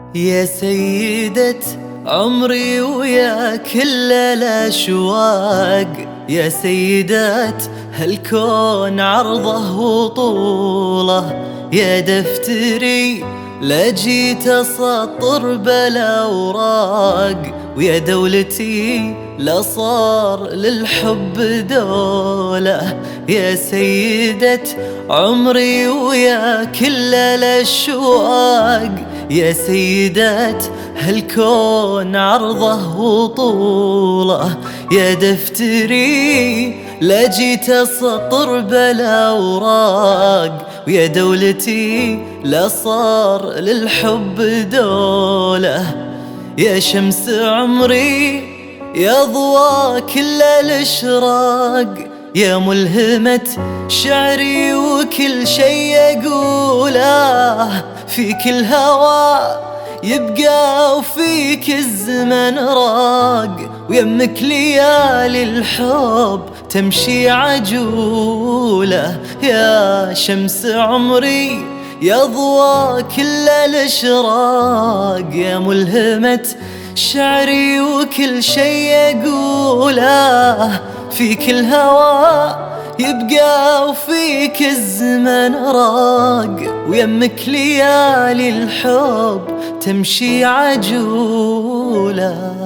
يا سيدة عمري ويا كل الأشواق، يا سيدات هالكون عرضه وطوله، يا دفتري لا جيت أسطر بالأوراق، ويا دولتي لا صار للحب دولة. يا سيدة عمري ويا كل الأشواق، يا سيدات هالكون عرضه وطوله، يا دفتري لا جيت أسطر بالأوراق، ويا دولتي لا صار للحب دولة. يا شمس عمري يا ضوى كل الاشراق، يا ملهمة شعري وكل شي أقوله، فيك الهوى يبقى وفيك الزمن راق، ويمك ليالي الحب تمشي عجولة. يا شمس عمري يا ضوى كل الاشراق، يا ملهمة شعري وكل شي أقوله، فيك الهوى يبقى وفيك الزمن راق، ويمك ليالي الحب تمشي عجولة.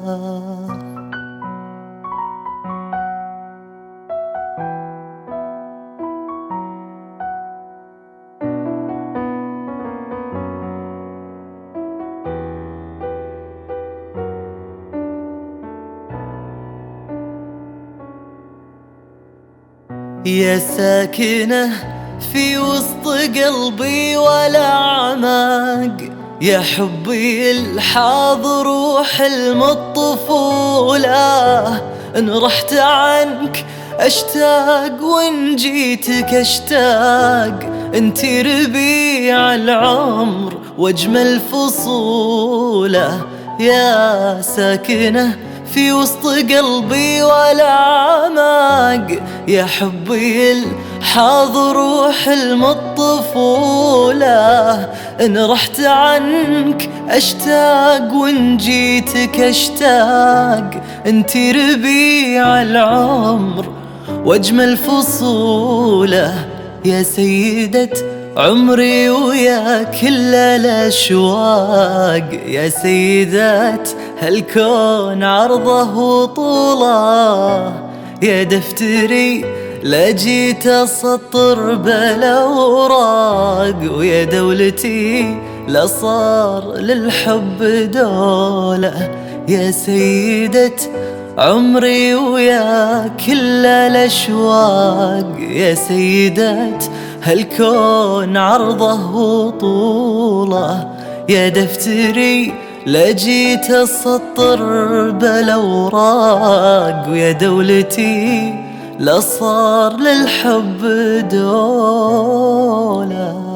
يا ساكنة في وسط قلبي ولا أعماق، يا حبي الحاضر وحلم الطفولة، إن رحت عنك أشتاق وإن جيتك أشتاق، انتي ربيع العمر وأجمل فصوله. يا ساكنة في وسط قلبي ولا أعماق، يا حبي الحاضر وحلم الطفولة، إن رحت عنك أشتاق وإن جيتك أشتاق، انتي ربيع العمر وأجمل فصوله. يا سيدة عمري ويا كل الأشواق، يا سيدات هالكون عرضه وطوله، يا دفتري لا جيت أسطر بالأوراق، ويا دولتي لا صار للحب دولة. يا سيدة عمري ويا كل الأشواق، يا سيدات هالكون عرضه وطوله، يا دفتري لا جيت أسطر بالأوراق، ويا دولتي لا صار للحب دولة.